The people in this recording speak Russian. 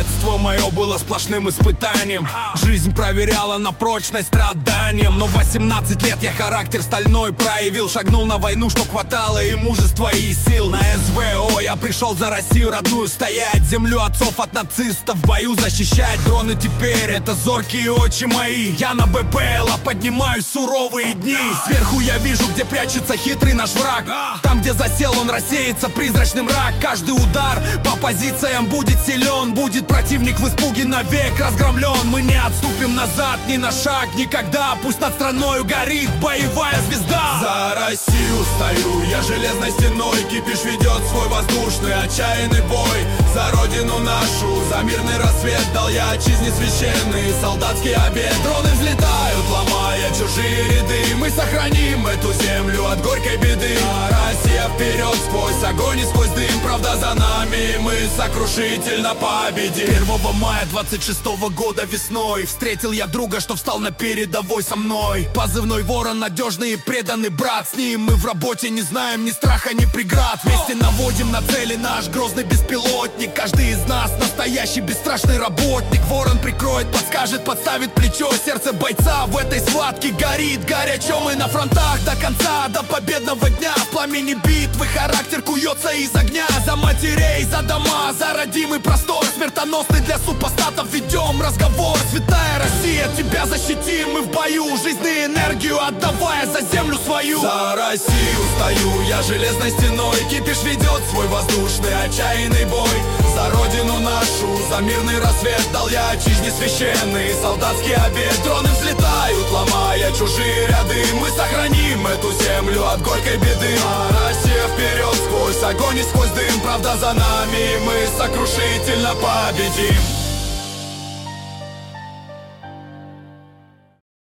Детство мое было сплошным испытанием. Жизнь проверяла на прочность страданием. Но в 18 лет я характер стальной проявил. Шагнул на войну, что хватало и мужества, и сил. На СВО я пришел за Россию родную стоять. Землю отцов от нацистов в бою защищать. Дроны теперь это зоркие очи мои. Я на БПЛА поднимаю суровые дни. Сверху я вижу, где прячется хитрый наш враг. Там, где засел он, рассеется призрачный мрак. Каждый удар по позициям будет силен. Будет противник в испуге навек разгромлен. Мы не отступим назад ни на шаг никогда. Пусть над страною горит боевая звезда. За Россию стою я железной стеной. Кипиш ведет свой воздушный отчаянный бой. За родину нашу, за мирный рассвет дал я отчизне священный солдатский обет. Дроны взлетают, ломая чужие ряды. Мы сохраним эту землю от горькой беды. А Россия вперед сквозь огонь и сквозь дым. Правда за нами, мы сокрушительно победим. 1 мая 26-го года весной встретил я друга, что встал на передовой со мной. Позывной Ворон, надежный и преданный брат. С ним мы в работе не знаем ни страха, ни преград. Вместе наводим на цели наш грозный беспилотник. Каждый из нас настоящий бесстрашный работник. Ворон прикроет, подскажет, подставит плечо. Сердце бойца в этой схватке горит горячо. Мы на фронтах до конца, до победного дня. В пламени битвы характер куется из огня. За матерей, за дома, за родимый простор. Смертоносный для супостатов ведем разговор. Святая Россия, тебя защитим мы в бою. Жизнь и энергию отдавая за землю свою. За Россию стою я железной стеной. Кипиш ведет свой воздушный отчаянный бой. За родину нашу, за мирный рассвет дал я отчизне священный солдатский обет. Дроны взлетают, ломая чужие ряды. Мы сохраним эту землю от горькой беды. А Россия вперед сквозь огонь и сквозь дым. Правда за нами, мы сокрушительно победим.